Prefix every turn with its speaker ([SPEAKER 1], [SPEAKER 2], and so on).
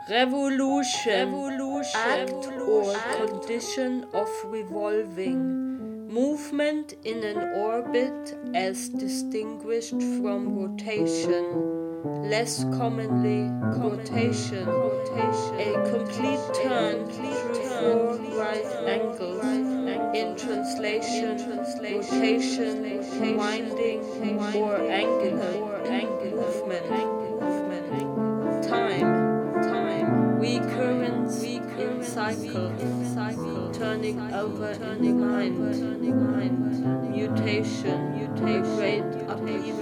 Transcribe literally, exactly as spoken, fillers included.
[SPEAKER 1] Revolution, revolution, act or condition of revolving, movement in an orbit as distinguished from rotation, less commonly rotation, a complete turn through four right angles, in translation, rotation, winding, or angular movement. Time, time, recurrence, recurrence, cycle, cycle, turning over in mind, mutation, mutation, great upheaval.